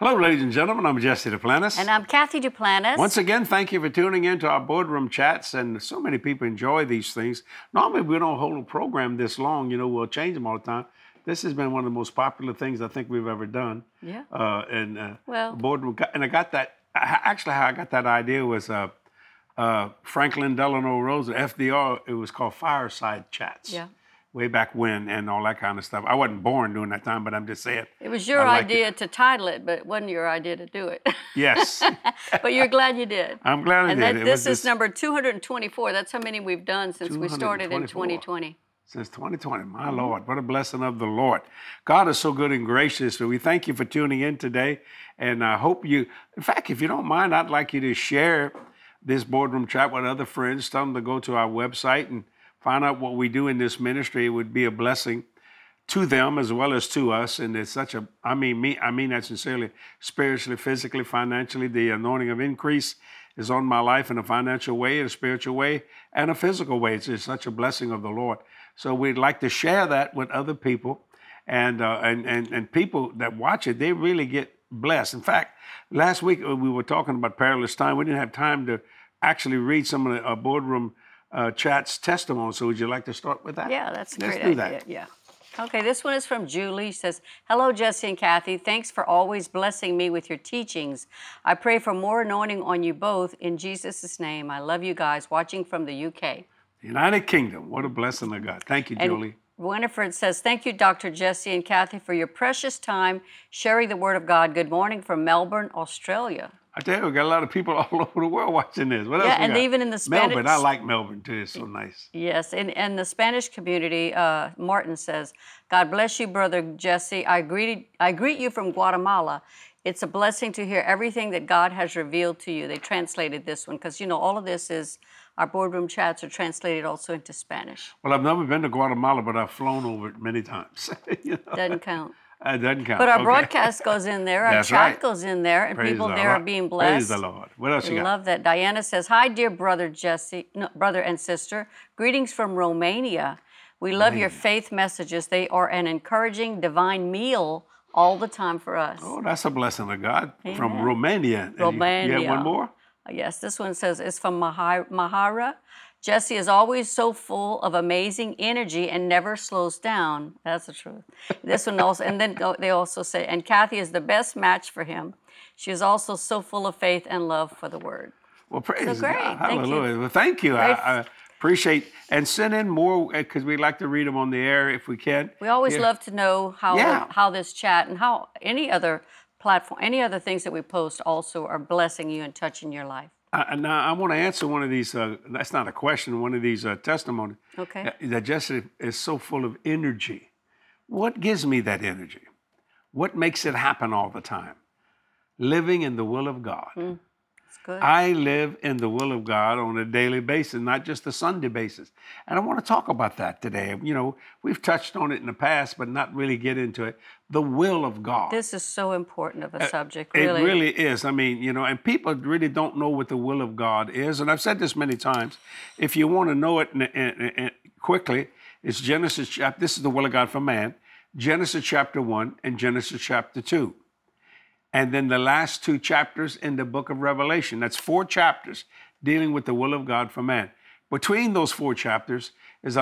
Hello, ladies and gentlemen. I'm Jesse Duplantis. And I'm Kathy Duplantis. Once again, thank you for tuning in to our boardroom chats. And so many people enjoy these things. Normally, we don't hold a program this long. You know, we'll change them all the time. This has been one of the most popular things I think we've ever done. Yeah. Boardroom. And I got that. Actually, how I got that idea was Franklin Delano Roosevelt, FDR. It was called Fireside Chats. Yeah. Way back when and all that kind of stuff. I wasn't born during that time, but I'm just saying. It was your idea to title it, but it wasn't your idea to do it. Yes. But you're glad you did. I'm glad I did. This is number 224. That's how many we've done since we started in 2020. Since 2020. My Lord, what a blessing of the Lord. God is so good and gracious. So we thank you for tuning in today. And I hope you, in fact, if you don't mind, I'd like you to share this boardroom chat with other friends. Tell them to go to our website and find out what we do in this ministry. It would be a blessing to them as well as to us. And it's such a, I mean that sincerely, spiritually, physically, financially. The anointing of increase is on my life in a financial way, in a spiritual way, and a physical way. It's just such a blessing of the Lord. So we'd like to share that with other people. And people that watch it, they really get blessed. In fact, last week we were talking about perilous time. We didn't have time to actually read some of the boardroom chat's testimony. So would you like to start with that? Yeah, that's a Let's great do idea. that. Yeah. Okay, this one is from Julie. She says, "Hello, Jesse and Kathy. Thanks for always blessing me with your teachings. I pray for more anointing on you both in Jesus' name. I love you guys. Watching from the UK." United Kingdom. What a blessing of God. Thank you, Julie. Winifred says, "Thank you, Dr. Jesse and Kathy, for your precious time sharing the Word of God. Good morning from Melbourne, Australia." I tell you, we got a lot of people all over the world watching this. What else we and got? even in the Spanish... Melbourne. I like Melbourne, too. It's so nice. Yes, in the Spanish community, Martin says, "God bless you, Brother Jesse. I greet you from Guatemala. It's a blessing to hear everything that God has revealed to you." They translated this one because, you know, all of this is, our boardroom chats are translated also into Spanish. Well, I've never been to Guatemala, but I've flown over it many times. You know? Doesn't count. It doesn't count. But our Okay. broadcast goes in there, our That's chat right. goes in there, and Praise people the there Lord. are being blessed. Praise the Lord. What else you got? Love that. Diana says, "Hi, dear brother Jesse, brother and sister. Greetings from Romania. We love your faith messages. They are an encouraging divine meal all the time for us." Oh, that's a blessing of God. Amen. From Romania. Romania. You have one more? Yes, this one says it's from Mahara. "Jesse is always so full of amazing energy and never slows down." That's the truth. This one also, and then they also say, "And Kathy is the best match for him. She is also so full of faith and love for the Word." Well, praise great. God. Thank you. Hallelujah. Well, thank you. I appreciate, and send in more because we'd like to read them on the air if we can. We always love to know how this chat and how any other platform, any other things that we post also are blessing you and touching your life. Now, I want to answer one of these, that's not a question, one of these testimonies. Okay. That Jesse is so full of energy. What gives me that energy? What makes it happen all the time? Living in the will of God. That's good. I live in the will of God on a daily basis, not just a Sunday basis. And I want to talk about that today. You know, we've touched on it in the past, but not really get into it. The will of God. This is so important of a subject, really. It really is. I mean, you know, and people really don't know what the will of God is. And I've said this many times. If you want to know it quickly, it's Genesis chapter. This is the will of God for man. Genesis chapter 1 and Genesis chapter 2. And then the last 2 chapters in the book of Revelation. That's 4 chapters dealing with the will of God for man. Between those 4 chapters is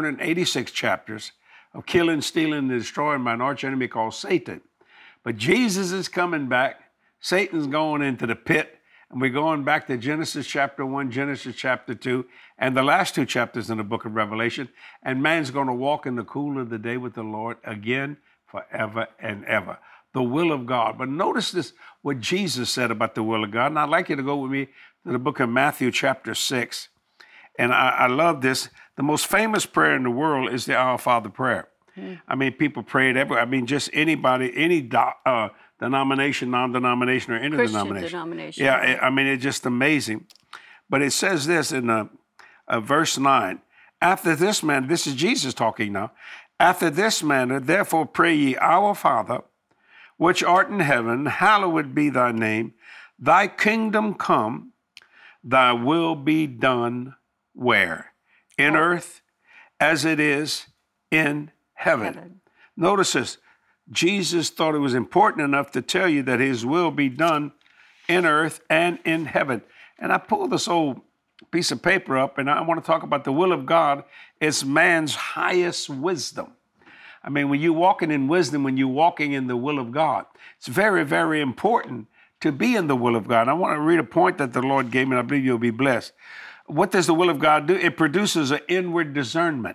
1,186 chapters of killing, stealing, and destroying by an arch enemy called Satan. But Jesus is coming back. Satan's going into the pit. And we're going back to Genesis chapter 1, Genesis chapter 2, and the last 2 chapters in the book of Revelation. And man's going to walk in the cool of the day with the Lord again forever and ever. The will of God. But notice this, what Jesus said about the will of God. And I'd like you to go with me to the book of Matthew chapter 6. And I love this. The most famous prayer in the world is the Our Father prayer. I mean, people pray it everywhere. I mean, just anybody, any denomination, non-denomination, or any Christian denomination. Yeah, I mean, it's just amazing. But it says this in verse 9. "After this manner," this is Jesus talking now, "after this manner, therefore pray ye, Our Father, which art in heaven, hallowed be thy name. Thy kingdom come, thy will be done," where? In earth as it is in heaven. Notice this. Jesus thought it was important enough to tell you that his will be done in earth and in heaven. And I pulled this old piece of paper up, and I want to talk about the will of God is man's highest wisdom. I mean, when you're walking in wisdom, when you're walking in the will of God, it's very, very important to be in the will of God. I want to read a point that the Lord gave me, and I believe you'll be blessed. What does the will of God do? It produces an inward discernment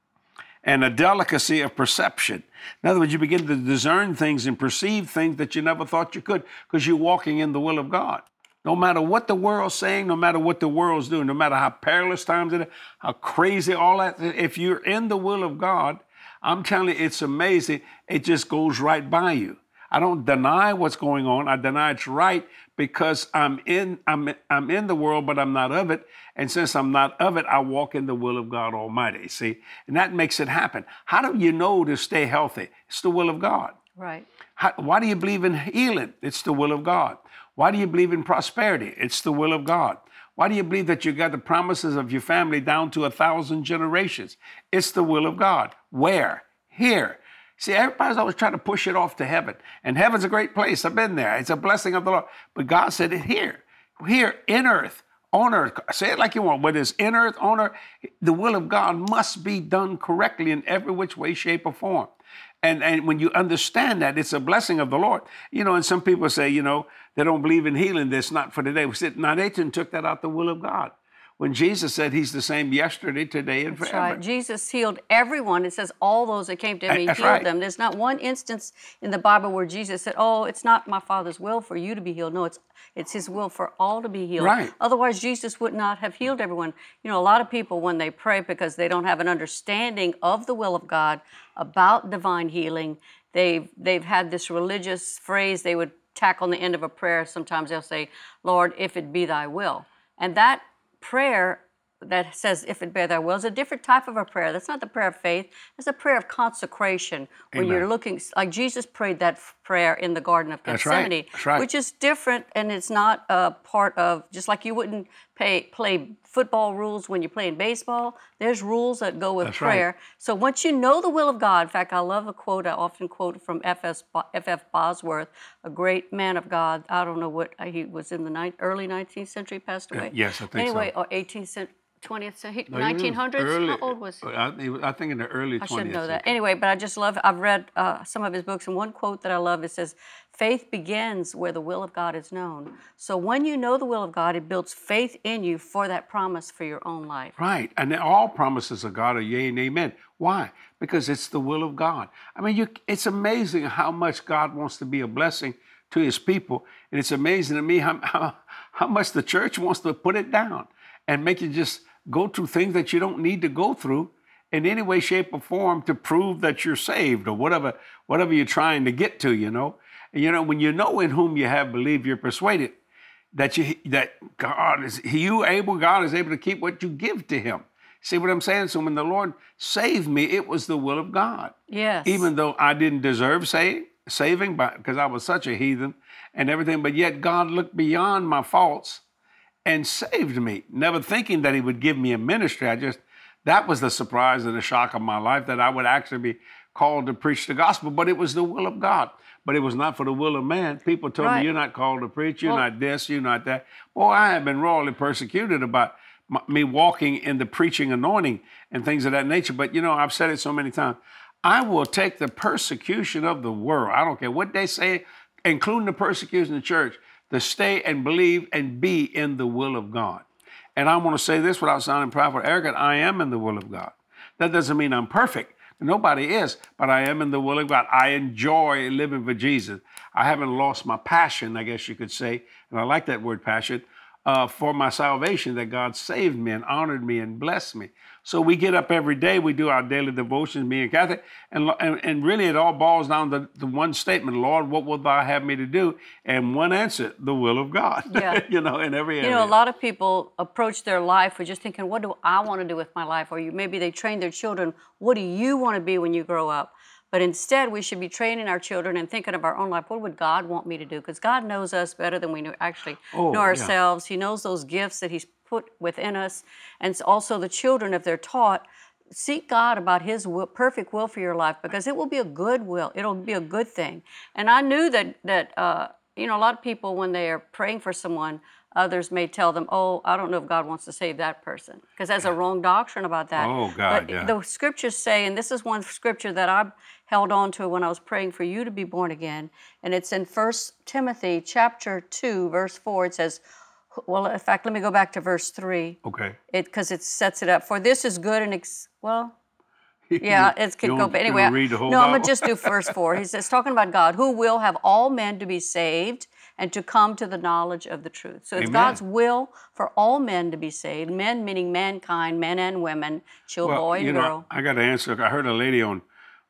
and a delicacy of perception. In other words, you begin to discern things and perceive things that you never thought you could because you're walking in the will of God. No matter what the world's saying, no matter what the world's doing, no matter how perilous times it is, how crazy all that, if you're in the will of God, I'm telling you, it's amazing. It just goes right by you. I don't deny what's going on. I deny it's right because I'm in the world, but I'm not of it. And since I'm not of it, I walk in the will of God Almighty. See, and that makes it happen. How do you know to stay healthy? It's the will of God. Right. Why do you believe in healing? It's the will of God. Why do you believe in prosperity? It's the will of God. Why do you believe that you got the promises of your family down to 1,000 generations? It's the will of God. Where? Here. See, everybody's always trying to push it off to heaven. And heaven's a great place. I've been there. It's a blessing of the Lord. But God said it here. Here, in earth, on earth. Say it like you want. Whether it's in earth, on earth, the will of God must be done correctly in every which way, shape, or form. And when you understand that, it's a blessing of the Lord. You know, and some people say, you know, they don't believe in healing. That's not for today. We said, now they took that out the will of God. When Jesus said he's the same yesterday, today, and That's forever. right. Jesus healed everyone. It says all those that came to him, he That's healed right. them. There's not one instance in the Bible where Jesus said, oh, it's not my Father's will for you to be healed. No, it's his will for all to be healed. Right. Otherwise, Jesus would not have healed everyone. You know, a lot of people, when they pray because they don't have an understanding of the will of God about divine healing, they've had this religious phrase they would tack on the end of a prayer. Sometimes they'll say, Lord, if it be thy will. And that prayer that says, if it be thy will, is a different type of a prayer. That's not the prayer of faith. It's a prayer of consecration. When Amen. you're looking, like Jesus prayed that prayer in the Garden of That's right. Gethsemane, That's right. which is different, and it's not a part of, just like you wouldn't play football rules when you're playing baseball, there's rules that go with That's right. prayer. So once you know the will of God, in fact, I love a quote I often quote from F.F. Bosworth, a great man of God. I don't know what, he was in the early 19th century, passed away. Yes, I think anyway, so. or 18th century. 20th century, No, he was 1900s? early- How old was he? I think in the early 20th I should know that. century. Anyway, but I just love, I've read some of his books, and one quote that I love, it says, faith begins where the will of God is known. So when you know the will of God, it builds faith in you for that promise for your own life. Right. And then all promises of God are yea and amen. Why? Because it's the will of God. I mean, it's amazing how much God wants to be a blessing to his people. And it's amazing to me how much the church wants to put it down and make you just go through things that you don't need to go through in any way, shape, or form to prove that you're saved or whatever you're trying to get to, you know. And, you know, when you know in whom you have believed, you're persuaded that God is able to keep what you give to him. See what I'm saying? So when the Lord saved me, it was the will of God. Yes. Even though I didn't deserve saving because I was such a heathen and everything, but yet God looked beyond my faults and saved me, never thinking that he would give me a ministry. That was the surprise and the shock of my life, that I would actually be called to preach the gospel, but it was the will of God. But it was not for the will of man. People told Right. me, you're not called to preach, you're not this, you're not that. Boy, I have been royally persecuted about me walking in the preaching anointing and things of that nature. But you know, I've said it so many times, I will take the persecution of the world. I don't care what they say, including the persecution of the church, to stay and believe and be in the will of God. And I want to say this without sounding proud or arrogant, I am in the will of God. That doesn't mean I'm perfect. Nobody is, but I am in the will of God. I enjoy living for Jesus. I haven't lost my passion, I guess you could say, and I like that word passion, for my salvation, that God saved me and honored me and blessed me. So we get up every day, we do our daily devotions, me and Kathy, and really it all boils down to the one statement, Lord, what will thou have me to do? And one answer, the will of God. Yeah. You know, in every area. You know, a lot of people approach their life with just thinking, what do I want to do with my life? Or maybe they train their children, what do you want to be when you grow up? But instead, we should be training our children and thinking of our own life. What would God want me to do? Because God knows us better than we know Oh, yeah. ourselves. He knows those gifts that he's put within us. And also the children, if they're taught, seek God about His perfect will for your life, because it will be a good will. It'll be a good thing. And I knew that a lot of people, when they are praying for someone, others may tell them, "Oh, I don't know if God wants to save that person," because there's a wrong doctrine about that. Oh, God, but yeah. the scriptures say, and this is one scripture that I held on to when I was praying for you to be born again, and it's in 1 Timothy chapter 2, verse 4. It says, well, in fact, let me go back to verse 3. Okay. Because it sets it up. For this is good and yeah, it could go. But anyway, read the whole no, I'm Bible? gonna just do verse 4. He says, talking about God, who will have all men to be saved and to come to the knowledge of the truth. So it's Amen. God's will for all men to be saved. Men meaning mankind, men and women, boy and girl. I got to answer. I heard a lady on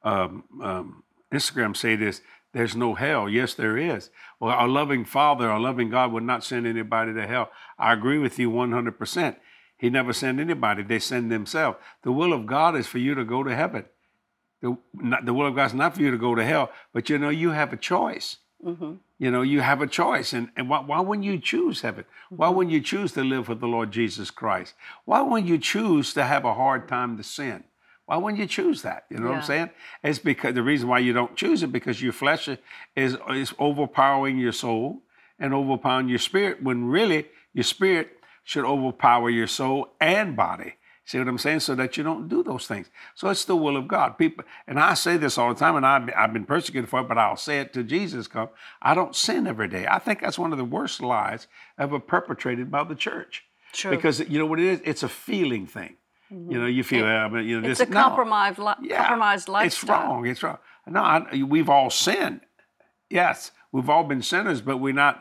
Instagram say this. There's no hell. Yes, there is. Well, our loving Father, our loving God would not send anybody to hell. I agree with you 100%. He never sent anybody. They send themselves. The will of God is for you to go to heaven. The will of God is not for you to go to hell. But, you have a choice. Mm-hmm. You have a choice. And why wouldn't you choose heaven? Why wouldn't you choose to live with the Lord Jesus Christ? Why wouldn't you choose to have a hard time to sin? Why wouldn't you choose that? You know what I'm saying? It's because the reason why you don't choose it, because your flesh is overpowering your soul and overpowering your spirit, when really your spirit should overpower your soul and body. See what I'm saying? So that you don't do those things. So it's the will of God. People, and I say this all the time, and I've been persecuted for it, but I'll say it till Jesus come. I don't sin every day. I think that's one of the worst lies ever perpetrated by the church. True. Because you know what it is? It's a feeling thing. Mm-hmm. You feel, it's a compromised lifestyle. It's wrong. It's wrong. No, we've all sinned. Yes, we've all been sinners, but we're not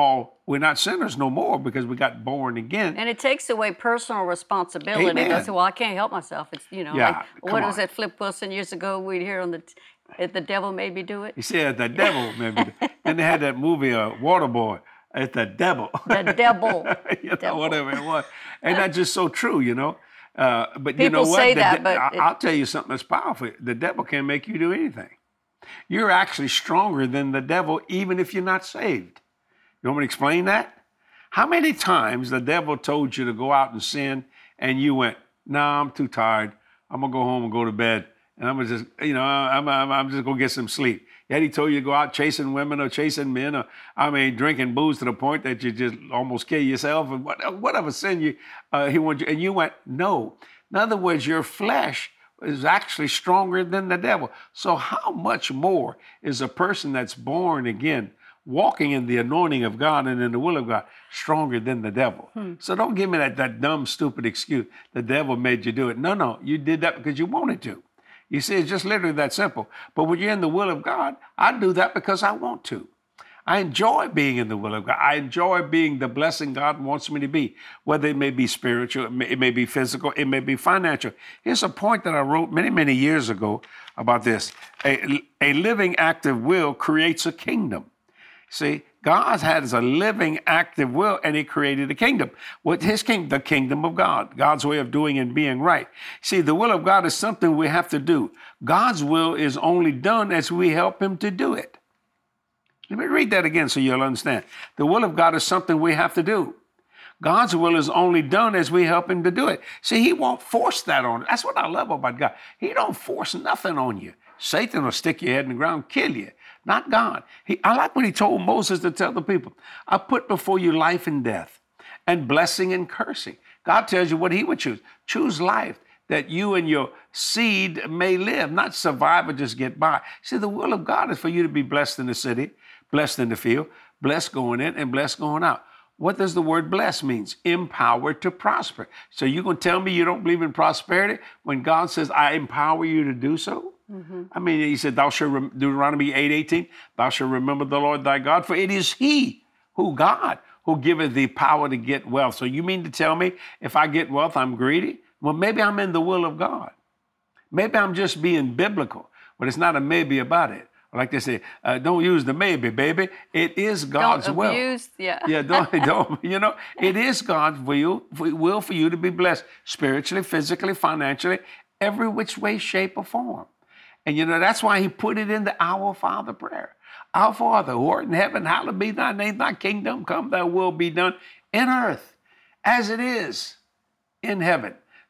sinners no more, because we got born again. And it takes away personal responsibility. Amen. They say, well, I can't help myself. It's, Yeah, what was that Flip Wilson years ago we'd hear on the devil made me do it? He said, the devil made me do it. Then they had that movie, Waterboy. It's the devil. The devil. Whatever it was. And that's just so true, But People you know what? say that, but I'll tell you something that's powerful. The devil can't make you do anything. You're actually stronger than the devil, even if you're not saved. You want me to explain that? How many times the devil told you to go out and sin, and you went, "Nah, I'm too tired. I'm gonna go home and go to bed, and I'm gonna just, I'm just gonna get some sleep." Yet he told you to go out chasing women or chasing men, or drinking booze to the point that you just almost kill yourself, and whatever sin he wants you, and you went, no. In other words, your flesh is actually stronger than the devil. So how much more is a person that's born again, walking in the anointing of God and in the will of God, stronger than the devil? So don't give me that dumb, stupid excuse. The devil made you do it. No, you did that because you wanted to. You see, it's just literally that simple. But when you're in the will of God, I do that because I want to. I enjoy being in the will of God. I enjoy being the blessing God wants me to be, whether it may be spiritual, it may be physical, it may be financial. Here's a point that I wrote many, many years ago about this. A living, active will creates a kingdom. See, God has a living, active will, and he created a kingdom. What his kingdom? The kingdom of God, God's way of doing and being right. See, the will of God is something we have to do. God's will is only done as we help him to do it. Let me read that again so you'll understand. The will of God is something we have to do. God's will is only done as we help him to do it. See, he won't force that on us. That's what I love about God. He don't force nothing on you. Satan will stick your head in the ground, kill you. Not God. I like when he told Moses to tell the people, I put before you life and death, and blessing and cursing. God tells you what he would choose. Choose life, that you and your seed may live, not survive or just get by. See, the will of God is for you to be blessed in the city, blessed in the field, blessed going in, and blessed going out. What does the word blessed means? Empowered to prosper. So you're going to tell me you don't believe in prosperity when God says, I empower you to do so? Mm-hmm. He said, Deuteronomy 8:18, thou shalt remember the Lord thy God, for it is he, God, who giveth thee power to get wealth. So you mean to tell me if I get wealth, I'm greedy? Well, maybe I'm in the will of God. Maybe I'm just being biblical, but it's not a maybe about it. Like they say, don't use the maybe, baby. It is God's will. Yeah, don't. It is God's will for you to be blessed spiritually, physically, financially, every which way, shape, or form. And that's why he put it in the Our Father prayer. Our Father, who art in heaven, hallowed be thy name, thy kingdom come, thy will be done in earth as it is in heaven.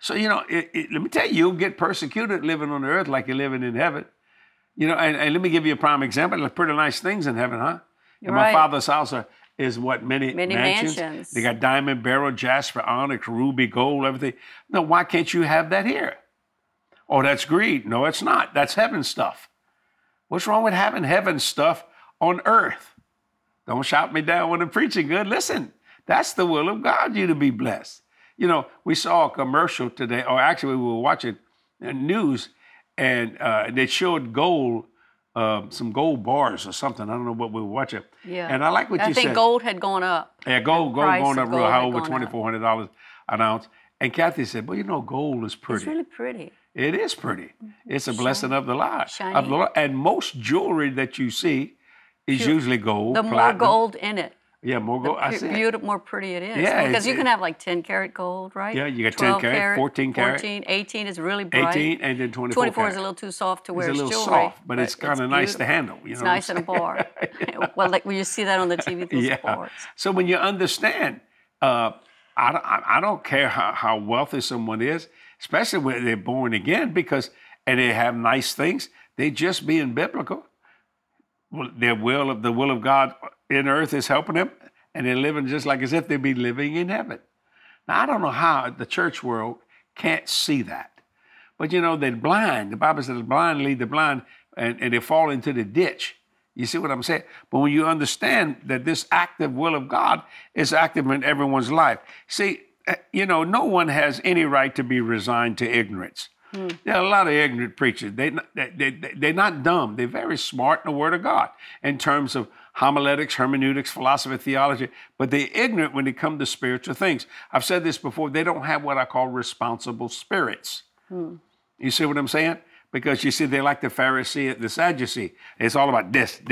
So, let me tell you, you'll get persecuted living on the earth like you're living in heaven. And let me give you a prime example. There's pretty nice things in heaven, huh? You're And my right. Father's house is what, many mansions? mansions. They got diamond, beryl, jasper, onyx, ruby, gold, everything. No, why can't you have that here? Oh, that's greed. No, it's not. That's heaven stuff. What's wrong with having heaven stuff on earth? Don't shout me down when I'm preaching good. Listen, that's the will of God, you to be blessed. We saw a commercial today, or actually we were watching news, and they showed gold, some gold bars or something. I don't know what we were watching. Yeah. And I like what you said. I think gold had gone up. Yeah, gold price going of up real gold high, had over gone up. $2,400 an ounce. And Kathy said, well, gold is pretty. It's really pretty. It is pretty. It's a blessing of the Lord. Shiny. And most jewelry that you see is usually gold, The more platinum. gold in it, Yeah, more gold. I see it. beautiful, more pretty it is. Yeah, Because you can have like 10 karat gold, right? Yeah, you got 10 karat, 14 karat. 18 is really bright. 18 and then 24 24 is karat. a little too soft to wear It's a as little jewelry. soft, but it's kind of nice to beautiful. handle. It's nice in a bar. Well, like when you see that on the TV, those sports. So when you understand, I don't care how wealthy someone is, especially when they're born again, and they have nice things. They just being biblical. Well, the will of God in earth is helping them, and they're living just like as if they'd be living in heaven. Now I don't know how the church world can't see that, but they're blind. The Bible says the blind lead the blind, and they fall into the ditch. You see what I'm saying? But when you understand that this active will of God is active in everyone's life, see, no one has any right to be resigned to ignorance. There are a lot of ignorant preachers. They're not dumb. They're very smart in the Word of God in terms of homiletics, hermeneutics, philosophy, theology, but they're ignorant when it comes to spiritual things. I've said this before. They don't have what I call responsible spirits. You see what I'm saying? Because you see, they're like the Pharisee, the Sadducee. It's all about this.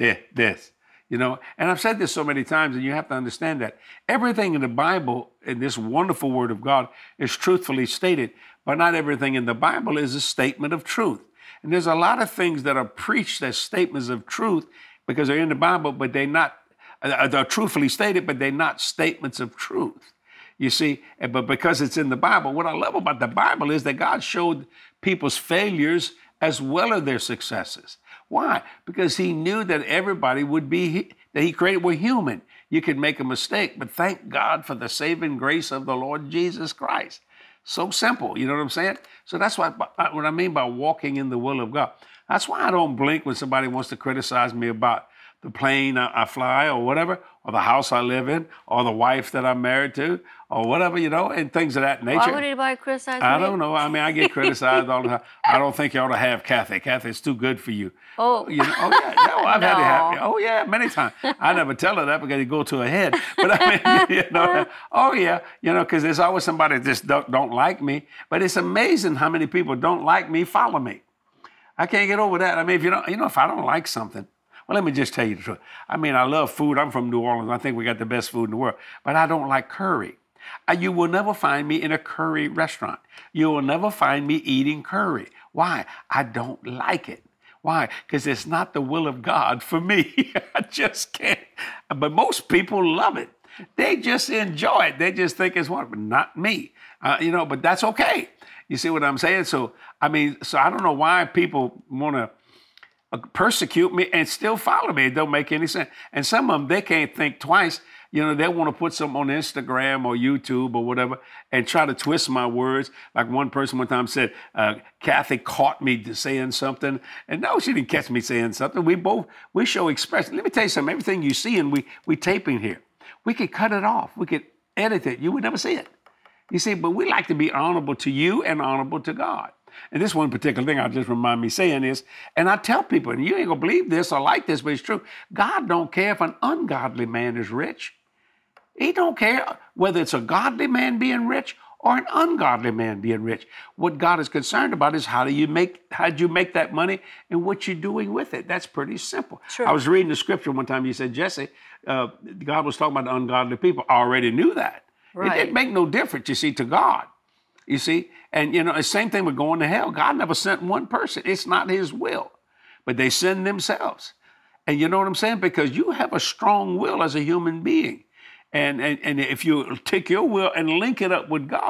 And I've said this so many times, and you have to understand that everything in the Bible, in this wonderful Word of God, is truthfully stated, but not everything in the Bible is a statement of truth. And there's a lot of things that are preached as statements of truth because they're in the Bible, but they're truthfully stated, but they're not statements of truth. You see, but because it's in the Bible, what I love about the Bible is that God showed people's failures as well as their successes. Why? Because he knew that everybody that he created were human. You could make a mistake, but thank God for the saving grace of the Lord Jesus Christ. So simple, you know what I'm saying? So that's what I mean by walking in the will of God. That's why I don't blink when somebody wants to criticize me about the plane I fly or whatever, or the house I live in, or the wife that I'm married to, or whatever, and things of that nature. Why would anybody criticize me? I don't know. I mean, I get criticized all the time. I don't think you ought to have Kathy. Kathy's too good for you. Oh. Oh yeah. No, I've had to have you. No. Oh yeah, many times. I never tell her that because it go to her head. But I mean, oh yeah, because there's always somebody that just don't like me. But it's amazing how many people don't like me, follow me. I can't get over that. I mean, if I don't like something, well, let me just tell you the truth. I mean, I love food. I'm from New Orleans. I think we got the best food in the world. But I don't like curry. You will never find me in a curry restaurant. You will never find me eating curry. Why? I don't like it. Why? Because it's not the will of God for me. I just can't. But most people love it. They just enjoy it. They just think it's wonderful. But not me. But that's okay. You see what I'm saying? So I don't know why people want to persecute me and still follow me. It don't make any sense. And some of them, they can't think twice. They want to put something on Instagram or YouTube or whatever and try to twist my words. Like one person one time said, Kathy caught me saying something. And no, she didn't catch me saying something. We show expression. Let me tell you something. Everything you see and we taping here, we could cut it off. We could edit it. You would never see it. You see, but we like to be honorable to you and honorable to God. And this one particular thing I just remind me saying is, and I tell people, and you ain't gonna believe this or like this, but it's true. God don't care if an ungodly man is rich. He don't care whether it's a godly man being rich or an ungodly man being rich. What God is concerned about is how'd you make that money and what you're doing with it. That's pretty simple. Sure. I was reading the scripture one time. You said, Jesse, God was talking about the ungodly people. I already knew that. Right. It didn't make no difference, you see, to God. You see, and the same thing with going to hell. God never sent one person. It's not his will, but they send themselves. And you know what I'm saying? Because you have a strong will as a human being. And if you take your will and link it up with God,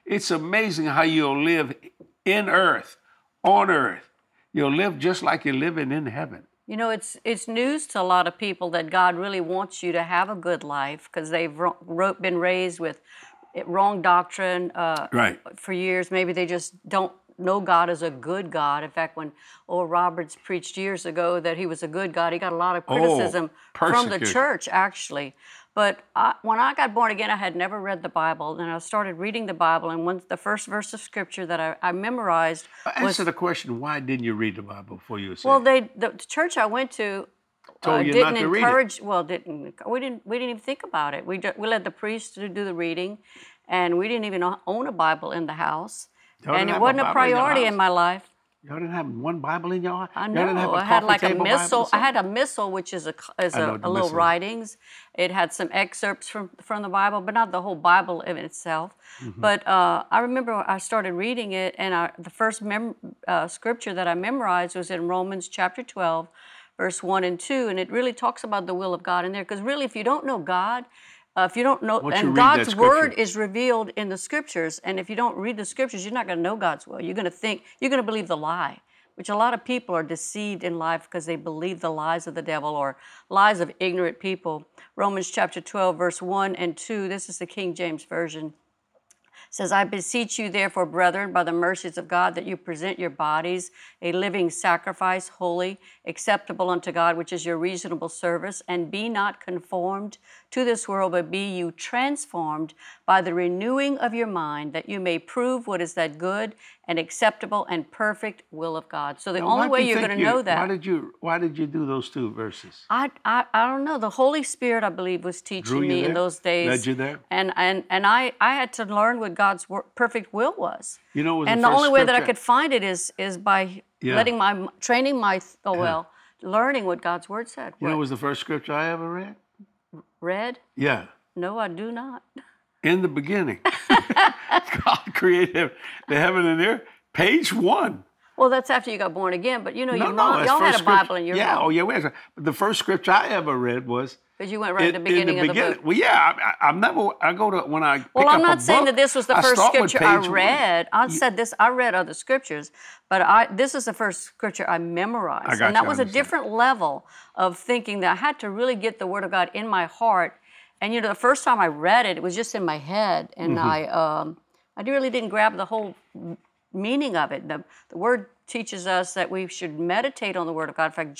It's amazing how you'll live in earth, on earth. You'll live just like you're living in heaven. You know, it's news to a lot of people that God really wants you to have a good life because they've been raised with wrong doctrine Right. for years. Maybe they just don't know God as a good God. In fact, when Oral Roberts preached years ago that he was a good God, he got a lot of criticism from the church, actually. But when I got born again, I had never read the Bible, and I started reading the Bible, and the first verse of Scripture that I memorized was... Answer the question, why didn't you read the Bible before you were saved? Well, the church I went to Told you didn't not to read encourage... Well, we didn't even think about it. We let the priest do the reading, and we didn't even own a Bible in the house. Y'all And didn't it have wasn't a a Bible in your priority in house? my life. Y'all didn't have one Bible in your heart? I Y'all didn't have know. a I had coffee like a table Bible or missal. I something? had a missal, which is a know the little missal. writings. It had some excerpts from the Bible, but not the whole Bible in itself. Mm-hmm. But I remember I started reading it, and the first scripture that I memorized was in Romans chapter 12, verse 1 and 2, and it really talks about the will of God in there. Because really, if you don't know God, if you don't know, Once you and read that God's scripture- word is revealed in the scriptures, and if you don't read the scriptures, you're not going to know God's will. You're going to believe the lie, which a lot of people are deceived in life because they believe the lies of the devil or lies of ignorant people. Romans chapter 12, verse 1 and 2, this is the King James Version. Says, I beseech you, therefore, brethren, by the mercies of God, that you present your bodies a living sacrifice, holy, acceptable unto God, which is your reasonable service, and be not conformed to this world, but be you transformed by the renewing of your mind, that you may prove what is that good and acceptable and perfect will of God. So the Now, only why way do you you're think going to know that... Why did you do those two verses? I don't know. The Holy Spirit, I believe, was teaching Drew you me in there? those days. Led you there? And I had to learn what God's perfect will was. You know, it was and the the first only way that I scripture- could find it is by learning what God's word said. You know, it was the first scripture I ever read? Read? Yeah. No, I do not. In the beginning, God created the heaven and the earth. Page 1. Well, that's after you got born again, but you know, that's y'all had first a Bible scripture. in your Yeah, home. oh yeah, but the first scripture I ever read was Because you went right at the beginning of the book. Well, yeah, I'm never. I go to when I. Well, pick I'm up not a saying book, that this was the I first start with scripture I page 1. read. I read other scriptures, but this is the first scripture I memorized. I got and that you, I was a understand. different level of thinking that I had to really get the Word of God in my heart. And you know, the first time I read it, it was just in my head, and Mm-hmm. I really didn't grab the whole meaning of it. The Word teaches us that we should meditate on the Word of God. In fact,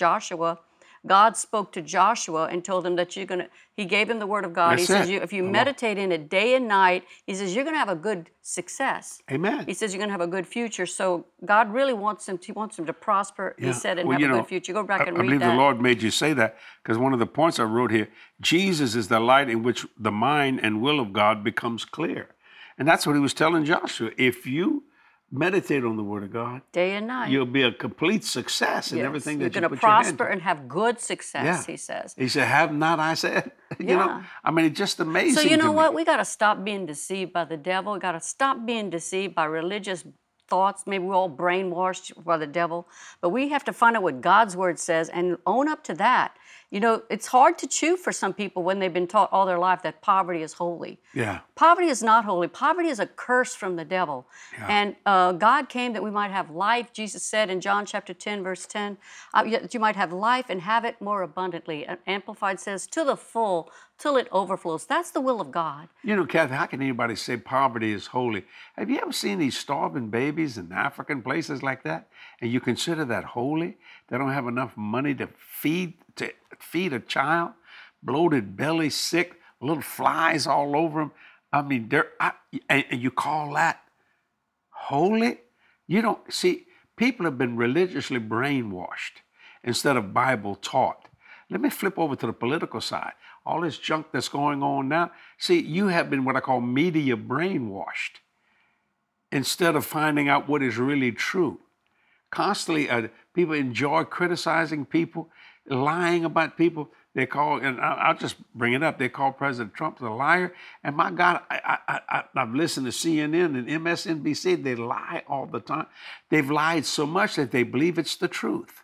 God spoke to Joshua and told him that he gave him the Word of God. That's He says, it. if you Come on. meditate in it day and night, he says, you're going to have a good success. Amen. He says, you're going to have a good future. So God really wants him to prosper, he said, and Well, have you a know, good future. Go back and I read believe that. the Lord made you say that because one of the points I wrote here, Jesus is the light in which the mind and will of God becomes clear. And that's what he was telling Joshua. If you meditate on the Word of God, Day and night. you'll be a complete success in Yes. everything You're that you going to put your hand prosper to. and have good success, Yeah. he says. He said, have not I said? You know, Yeah. I mean, it's just amazing So you know to me. what? We got to stop being deceived by the devil. We got to stop being deceived by religious thoughts. Maybe we're all brainwashed by the devil. But we have to find out what God's word says and own up to that. You know, it's hard to chew for some people when they've been taught all their life that poverty is holy. Yeah. Poverty is not holy. Poverty is a curse from the devil. Yeah. And God came that we might have life. Jesus said in John chapter 10, verse 10, that you might have life and have it more abundantly. And Amplified says, to the full, till it overflows. That's the will of God. You know, Kathy, how can anybody say poverty is holy? Have you ever seen these starving babies in African places like that? And you consider that holy? They don't have enough money to feed a child, bloated belly, sick, little flies all over them. I mean, and you call that holy? You don't see. People have been religiously brainwashed instead of Bible taught. Let me flip over to the political side. All this junk that's going on now. See, you have been what I call media brainwashed instead of finding out what is really true. Constantly, people enjoy criticizing people, lying about people. They call, and I'll just bring it up, they call President Trump a liar. And my God, I've listened to CNN and MSNBC. They lie all the time. They've lied so much that they believe it's the truth.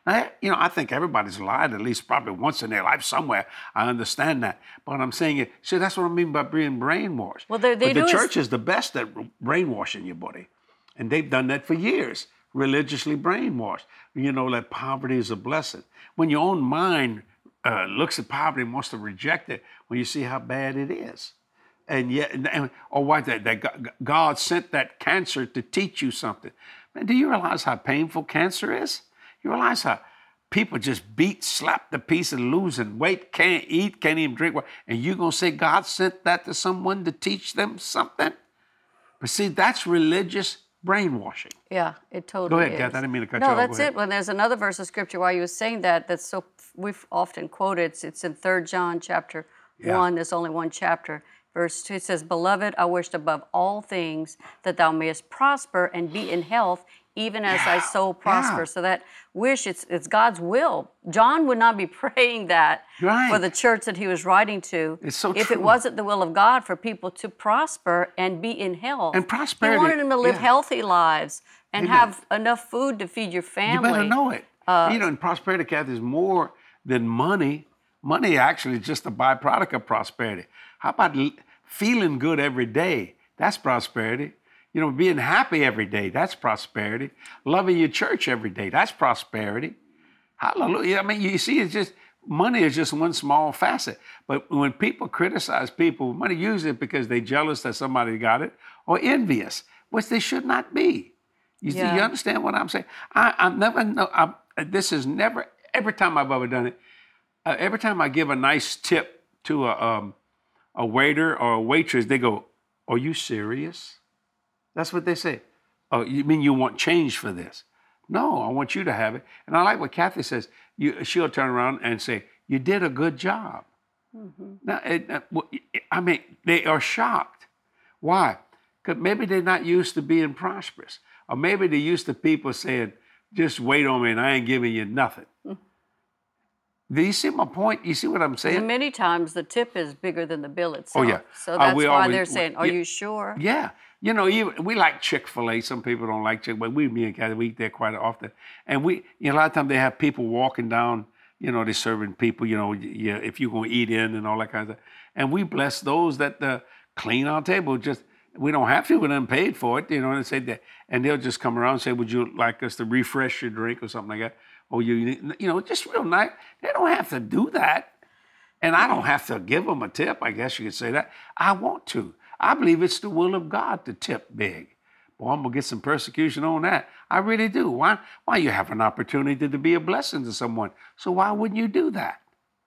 I think everybody's lied at least probably once in their life somewhere. I understand that. But I'm saying it. See, that's what I mean by being brainwashed. Well, they but do the is- church is the best at brainwashing your buddy. And they've done that for years, religiously brainwashed. That poverty is a blessing. When your own mind looks at poverty and wants to reject it, when you see how bad it is. And yet, or why that God sent that cancer to teach you something. Man, do you realize how painful cancer is? You realize how people just beat, slap the piece and losing weight, can't eat, can't even drink water. And you're going to say God sent that to someone to teach them something? But see, that's religious brainwashing. Yeah, it totally Go ahead, is. Kath. I didn't mean to cut you No, off. that's Go ahead. it. Well, there's another verse of scripture while you were saying that's so we've often quoted. It's in 3 John chapter 1. There's only one chapter. Verse 2 says, Beloved, I wished above all things that thou mayest prosper and be in health, even as thy soul prosper. Yeah. So that wish, it's God's will. John would not be praying that Right. for the church that he was writing to It's so if true. it wasn't the will of God for people to prosper and be in health. And prosperity- He wanted them to live yeah. healthy lives and Amen. have enough food to feed your family. You better know it. And prosperity, Kath, is more than money. Money actually is just a byproduct of prosperity. How about feeling good every day? That's prosperity. Being happy every day, that's prosperity. Loving your church every day, that's prosperity. Hallelujah. I mean, you see, it's just, money is just one small facet. But when people criticize people with money, usually it's because they're jealous that somebody got it or envious, which they should not be. You understand what I'm saying? I've never know. This is never, every time I've ever done it, every time I give a nice tip to a waiter or a waitress, they go, "Are you serious?" That's what they say. "Oh, you mean you want change for this?" "No, I want you to have it." And I like what Kathy says. She'll turn around and say, "You did a good job." Now, I mean, they are shocked. Why? Because maybe they're not used to being prosperous. Or maybe they're used to people saying, "Just wait on me and I ain't giving you nothing." Do you see my point? You see what I'm saying? And many times the tip is bigger than the bill itself. Oh, yeah. So that's We why always- they're saying, "Are yeah. you sure?" Yeah. Even we like Chick-fil-A. Some people don't like Chick-fil-A. Me and Kathy, we eat there quite often. And a lot of times they have people walking down, they're serving people, if you're going to eat in and all that kind of stuff. And we bless those that clean our table. We don't have to, we done paid for it, and say that. And they'll just come around and say, "Would you like us to refresh your drink or something like that?" Or just real nice. They don't have to do that. And I don't have to give them a tip, I guess you could say that. I want to. I believe it's the will of God to tip big. Boy, I'm going to get some persecution on that. I really do. Why? You have an opportunity to be a blessing to someone. So why wouldn't you do that?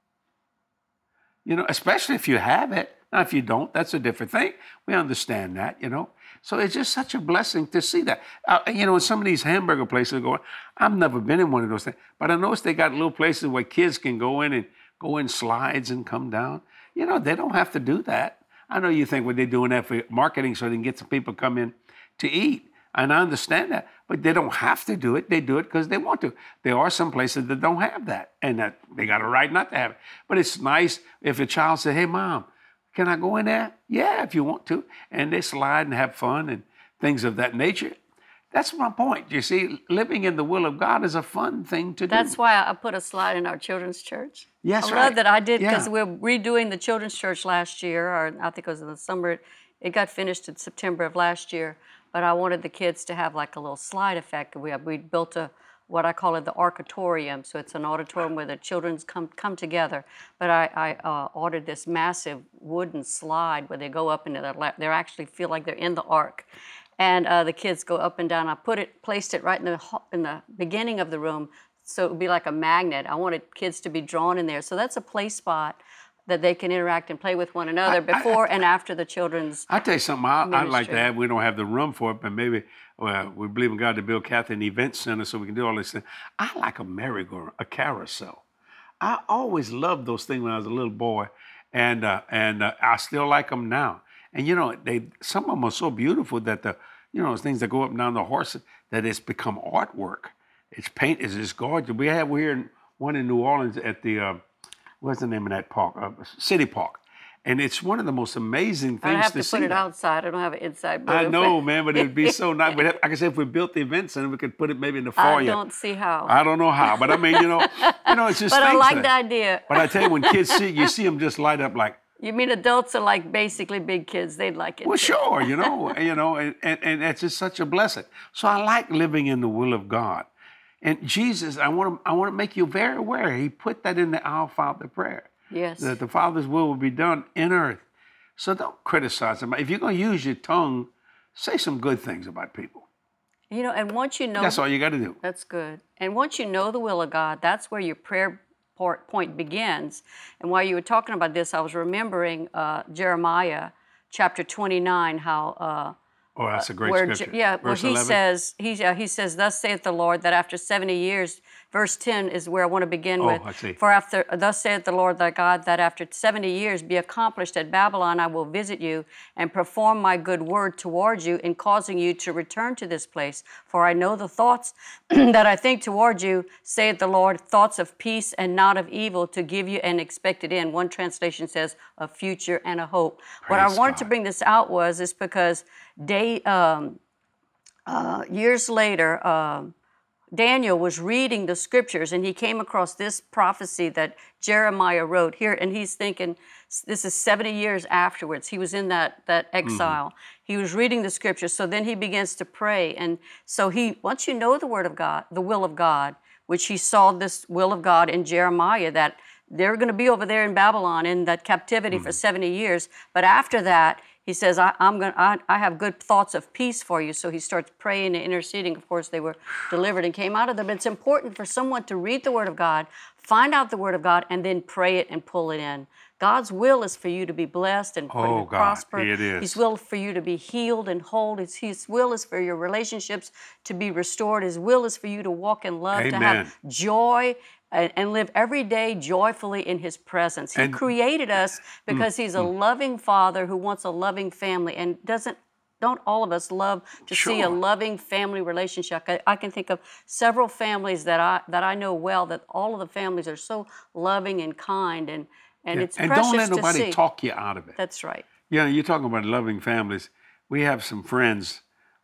Especially if you have it. Now, if you don't, that's a different thing. We understand that, So it's just such a blessing to see that. In some of these hamburger places, I've never been in one of those things, but I noticed they got little places where kids can go in slides and come down. They don't have to do that. I know you think, well, they're doing that for marketing so they can get some people come in to eat. And I understand that, but they don't have to do it. They do it because they want to. There are some places that don't have that, and that they got a right not to have it. But it's nice if a child says, "Hey, Mom, can I go in there?" "Yeah, if you want to." And they slide and have fun and things of that nature. That's my point. You see, living in the will of God is a fun thing to do. That's why I put a slide in our children's church. Yes, I right. love that I did because Yeah. we're redoing the children's church last year, or I think it was in the summer. It got finished in September of last year, but I wanted the kids to have like a little slide effect. We built what I call it the Arcatorium. So it's an auditorium where the children's come together. But I ordered this massive wooden slide where they go up into they actually feel like they're in the ark. And the kids go up and down. I placed it right in the beginning of the room, so it would be like a magnet. I wanted kids to be drawn in there. So that's a play spot that they can interact and play with one another before and after the children's. I tell you something, I'd like ministry. to have. We don't have the room for it, but maybe we believe in God to build Kathy an event center so we can do all these things. I like a merry-go-round, a carousel. I always loved those things when I was a little boy, and I still like them now. And some of them are so beautiful that those things that go up and down the horses, that it's become artwork. It's paint. It's gorgeous. We here one in New Orleans at the what's the name of that park? City Park. And it's one of the most amazing I things have to to see put it that. outside. I don't have an inside booth. I know, man, but it would be so nice. But like I said, if we built the event center, we could put it maybe in the I foyer. don't see how. I don't know how, but I mean, it's just But I things like that- the idea. But I tell you, when kids see, you see them just light up like, You mean adults are like basically big kids? They'd like it. well, too. sure, and it's just such a blessing. So I like living in the will of God. And Jesus, I want to make you very aware. He put that in the Our Father prayer. Yes. That the Father's will be done in earth. So don't criticize them. If you're going to use your tongue, say some good things about people. And once you know, That's all you got to do. that's good. And once you know the will of God, that's where your prayer point begins. And while you were talking about this, I was remembering Jeremiah chapter 29, how Oh, that's a great where scripture. where Verse he 11. says he says, "Thus saith the Lord, that after 70 years," verse 10 is where I want to begin with. I see. For after, thus saith the Lord thy God, that after 70 years be accomplished at Babylon, I will visit you and perform my good word towards you in causing you to return to this place. For I know the thoughts that I think toward you, saith the Lord, thoughts of peace and not of evil, to give you an expected end. One translation says a future and a hope. What I Praise wanted to God. bring this out is because years later, Daniel was reading the scriptures and he came across this prophecy that Jeremiah wrote here, and he's thinking, this is 70 years afterwards. He was in that exile. He was reading the scriptures, so then he begins to pray. And so once you know the word of God, the will of God, which he saw this will of God in Jeremiah, that they're going to be over there in Babylon in that captivity for 70 years. But after that, he says, I have good thoughts of peace for you. So he starts praying and interceding. Of course, they were delivered and came out of them. But it's important for someone to read the Word of God, find out the Word of God, and then pray it and pull it in. God's will is for you to be blessed and for you to prosper. it is. His will for you to be healed and whole. His will is for your relationships to be restored. His will is for you to walk in love, to Amen. have joy, and live every day joyfully in His presence. He created us because He's a loving Father who wants a loving family, and don't all of us love to see a Sure. loving family relationship? I can think of several families that I know well, that all of the families are so loving and kind, and it's And precious don't let to nobody see. talk you out of it. That's right. You're talking about loving families. We have some friends,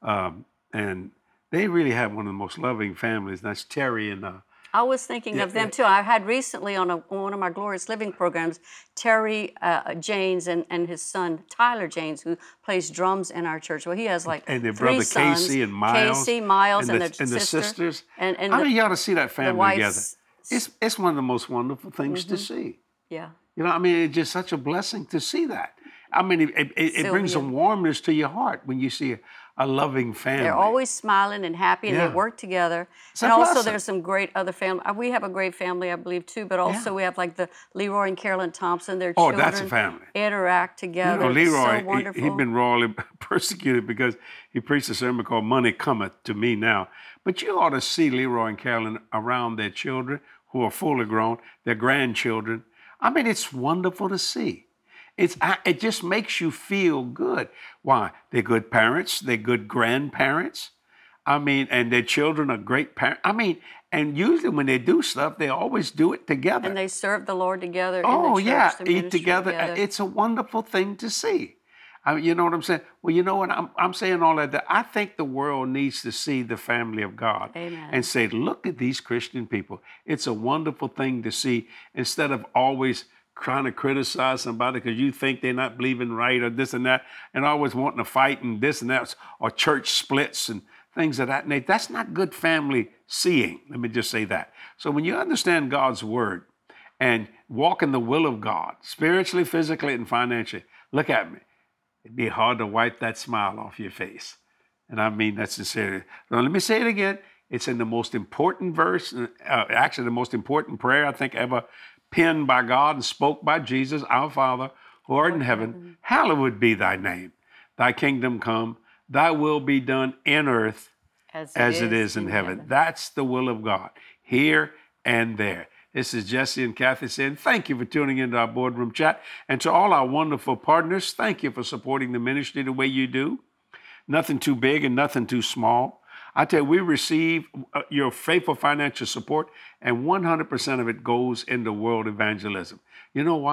and they really have one of the most loving families. And that's Terry and I was thinking of them too. I had recently on one of my Glorious Living programs, Terry Janes and his son Tyler Janes, who plays drums in our church. Well, he has like and their three brother sons, Casey and Miles. Casey, Miles, and, the, their and the sister. sisters. And I mean, you ought to see that family together. wife's- It's one of the most wonderful things to see. Yeah. I mean, it's just such a blessing to see that. I mean, it brings Sylvia. some warmness to your heart when you see a loving family. They're always smiling and happy, and Yeah. they work together. It's a And also, blessing. there's some great other family. We have a great family, I believe, too. But also, we have like the Leroy and Carolyn Thompson. Their Oh, children that's a family. interact together. It's Leroy, so wonderful. he'd been royally persecuted because he preached a sermon called Money Cometh to Me Now. But you ought to see Leroy and Carolyn around their children who are fully grown, their grandchildren. I mean, it's wonderful to see. It just makes you feel good. Why? They're good parents. They're good grandparents. I mean, and their children are great parents. I mean, and usually when they do stuff, they always do it together. And they serve the Lord together. Oh, in the yeah, church, the eat ministry together. It's a wonderful thing to see. You know what I'm saying? Well, you know what? I'm saying all that. I think the world needs to see the family of God. Amen. And say, look at these Christian people. It's a wonderful thing to see instead of always trying to criticize somebody because you think they're not believing right or this and that, and always wanting to fight and this and that, or church splits and things of that nature. That's not good family seeing. Let me just say that. So when you understand God's word and walk in the will of God, spiritually, physically, and financially, look at me. It'd be hard to wipe that smile off your face. And I mean that sincerely. So let me say it again. It's in the most important verse, actually the most important prayer I think ever penned by God and spoke by Jesus, our Father, who art in heaven. Hallowed be thy name. Thy kingdom come. Thy will be done in earth as it is in heaven. That's the will of God, here and there. This is Jesse and Kathy saying thank you for tuning into our boardroom chat. And to all our wonderful partners, thank you for supporting the ministry the way you do. Nothing too big and nothing too small. I tell you, we receive your faithful financial support, and 100% of it goes into world evangelism. You know why?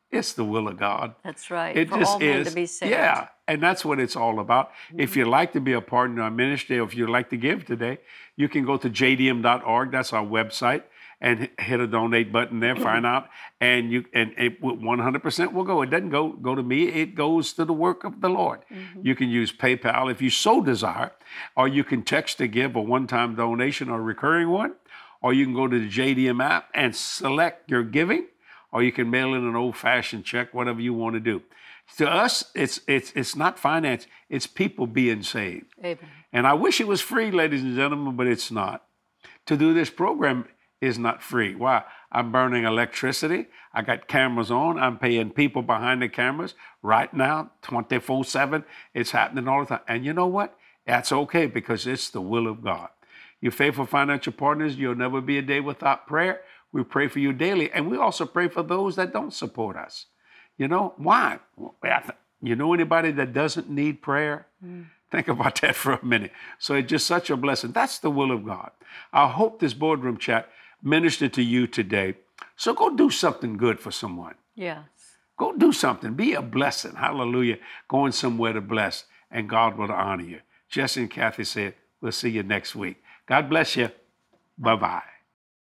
It's the will of God. That's right. It For just all men is. to be saved. Yeah. And that's what it's all about. If you'd like to be a part in our ministry, or if you'd like to give today, you can go to jdm.org. That's our website. And hit a donate button there, find out, and it 100% will go. It doesn't go to me; it goes to the work of the Lord. You can use PayPal if you so desire, or you can text to give a one-time donation or a recurring one, or you can go to the JDM app and select your giving, or you can mail in an old-fashioned check, whatever you want to do. To us, it's not finance; it's people being saved. Amen. And I wish it was free, ladies and gentlemen, but it's not. To do this program is not free. Why? I'm burning electricity. I got cameras on. I'm paying people behind the cameras right now, 24/7. It's happening all the time. And you know what? That's okay, because it's the will of God. You faithful financial partners, you'll never be a day without prayer. We pray for you daily. And we also pray for those that don't support us. You know, why? You know anybody that doesn't need prayer? Think about that for a minute. So it's just such a blessing. That's the will of God. I hope this boardroom chat ministered to you today. So go do something good for someone. Yes. Go do something. Be a blessing. Hallelujah. Going somewhere to bless, and God will honor you. Jesse and Kathy said, we'll see you next week. God bless you. Bye-bye.